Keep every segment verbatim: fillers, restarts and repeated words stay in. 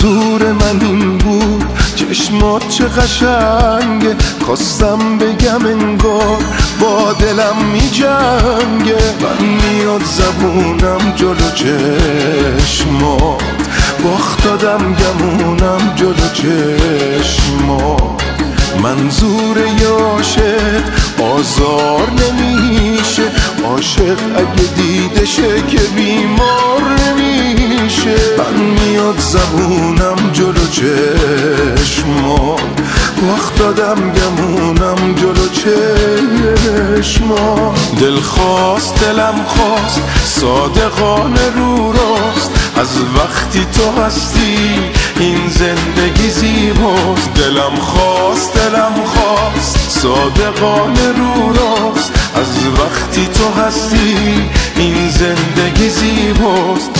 منظور من این بود چشمات چه قشنگه، خواستم بگم انگار با دلم می جنگه. من میاد زبونم جلو چشمات، باخت دادم گمونم جلو چشمات. منظور عاشق آزار نمیشه، عاشق اگه دیدشه که بیمار نمیشه. من میاد زبونم جلو چشمات، باخت دادم گمونم جلو چشمات. دل خواست دلم خواست صادقانه رو راست، از وقتی تو هستی این زندگی زیباست. دلم خواست دلم خواست صادقانه رو راست، از وقتی تو هستی این زندگی زیباست.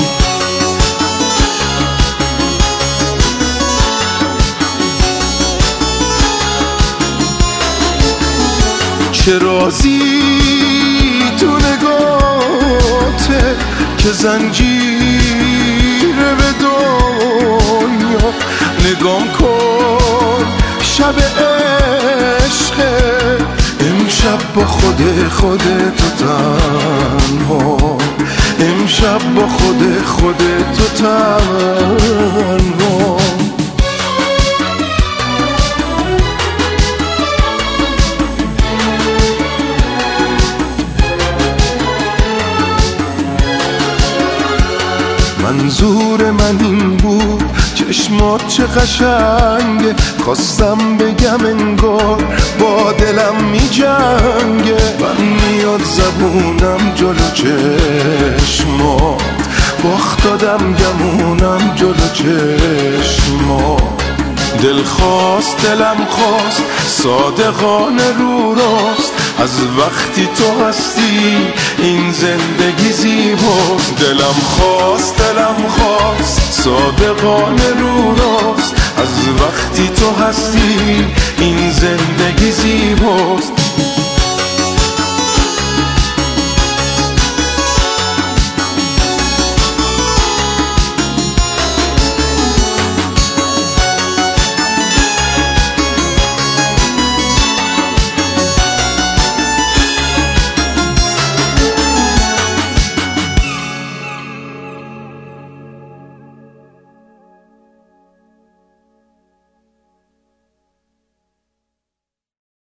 چه رازی تو نگاته که زنجیره به دنیا. نگام کن شب عشقه، امشب با خود خودت تو تنها، امشب با خود خودت تو تنها. منظور من این بود چشمات چه قشنگه، خواستم بگم انگار با دلم می جنگه. من میاد زبونم جلو چشمات، باخت دادم گمونم جلو چشمات. دل خواست دلم خواست صادقانه رو راست، از وقتی تو هستی این زندگی زیباست. دلم خواست دلم خواست صادقانه رو راست، از وقتی تو هستی